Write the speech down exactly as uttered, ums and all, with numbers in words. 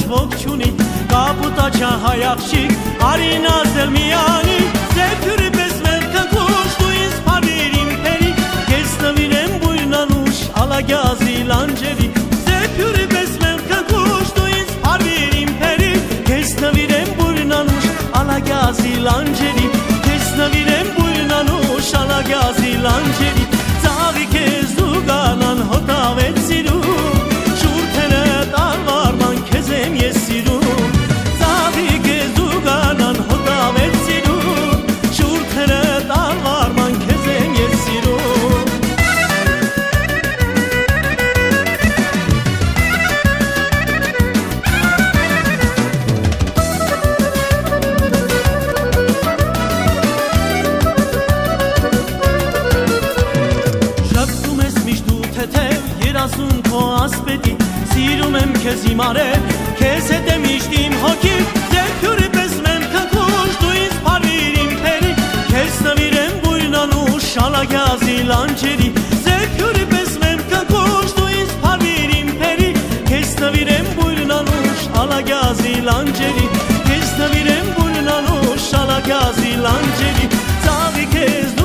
ոք չունի կապուտաչա հայախշիկ արինազել միանի զեփյուրի պես վերքնքուշ դու ինձ փարիր իմ փերի ես նվիրեմ բույնանուշ ալագյազի լանջերի զեփյուրի պես վերքնքուշ դու ինձ փարիր իմ փերի ես նվիրեմ բույնանուշ ալագյազի լանջերի ես նվիրեմ բույնանուշ ալագյազի լանջերի ծաղի քեզ դու գանան հոտավեց սիրում շուրթերը տարվարման քեզ եմ ես սիրում ծաղի քեզ դու գանան հոտավեց սիրում շուրթերը տարվարման քեզ եմ ես սիրում Երազում քո ասպետի սիրում եմ քեզ իմ արև քեզ հետ եմ միշտ իմ հոգի զեփյուրի պես մեմ քնքուշ դու ինձ փարիր իմ փերի քեզ նվիրեմ բույնանուշ ալագյազի լանջերի զեփյուրի պես մեմ քնքուշ դու ինձ փարիր իմ փերի քեզ նվիրեմ բույնանուշ ալագյազի լանջերի քեզ նվիրեմ բույնանուշ ալագյազի լանջերի ծաղի քեզ